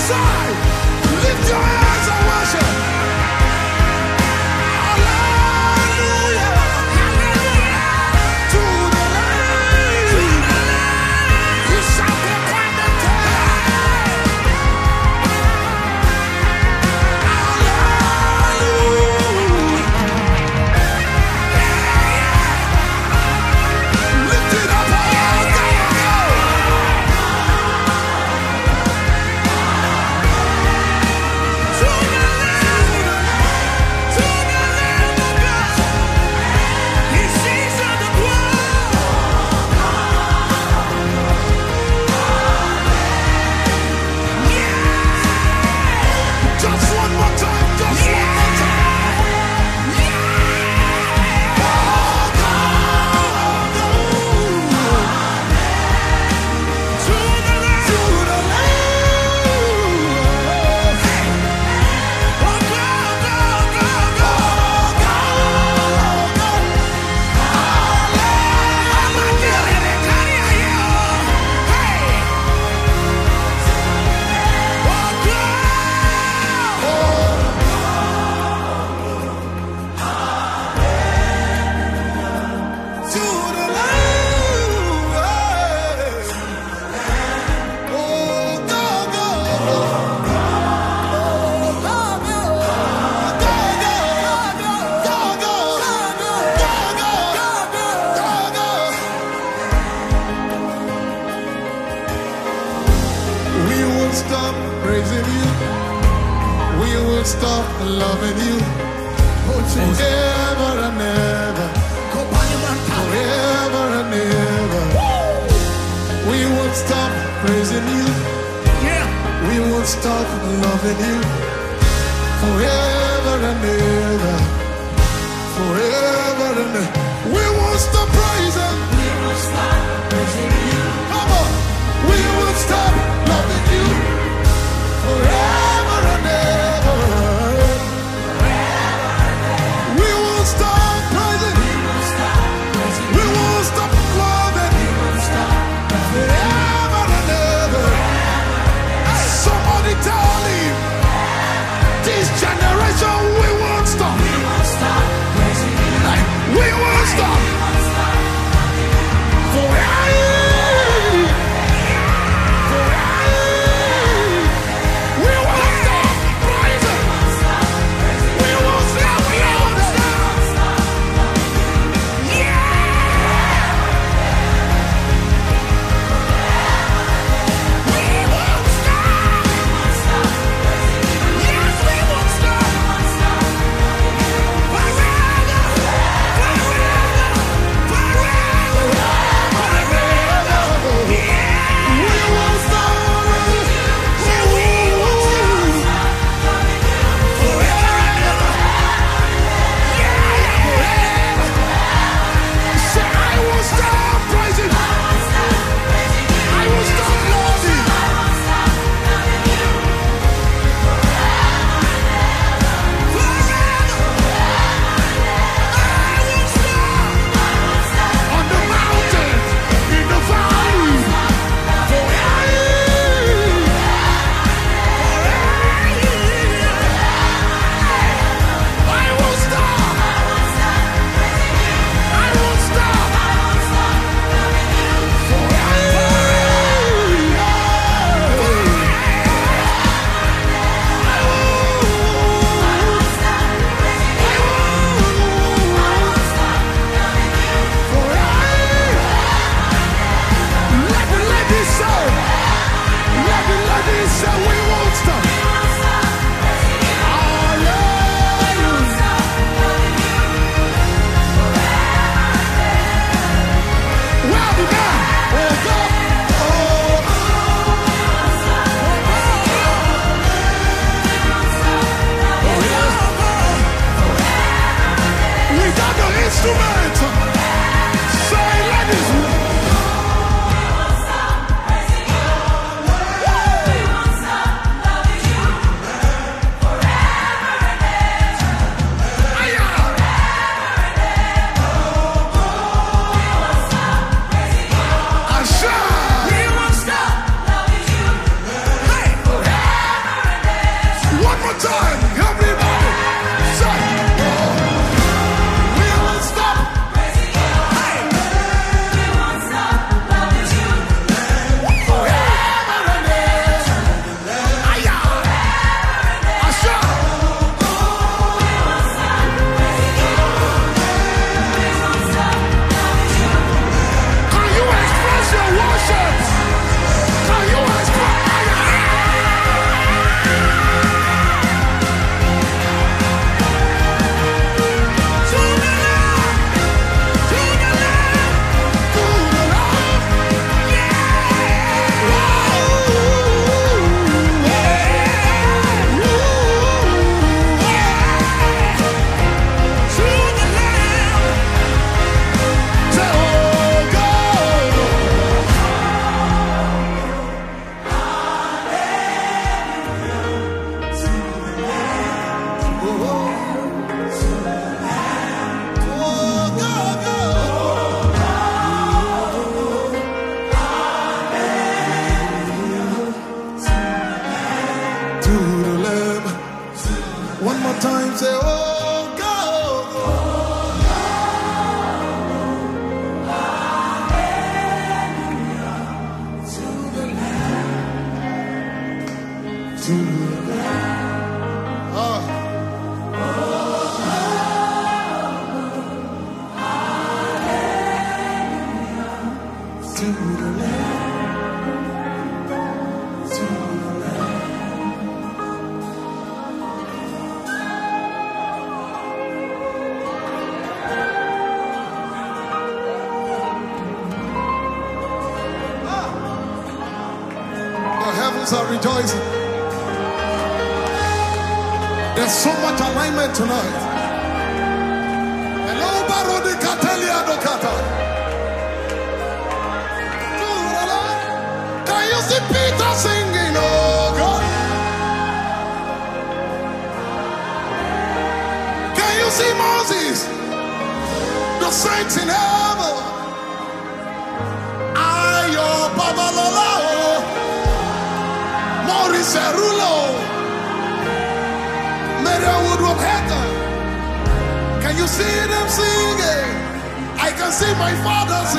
side. Lift your hands and worship. Hallelujah. To the Lamb. You shall proclaim the lift it up, oh just one more time, just one more time. To the Lamb. We won't stop praising you. We won't stop loving you. Forever and ever. Forever and ever. We won't stop praising you. We won't stop loving you. Forever and ever. Forever and ever. We won't stop praising. Come on. We won't stop loving you. Forever and ever. We won't stop praising. We won't stop loving. Forever and ever. Somebody tell him, this generation we won't stop. We won't stop. Forever. Are rejoicing. There's so much alignment tonight. Hello, Barodi Catalia Docata. Can you see Peter singing? Oh God. Can you see Moses? The saints in heaven. Ayo Babalola. Maurice Rulo, Maria Woodruff Hatter. Can you see them singing? I can see my father singing.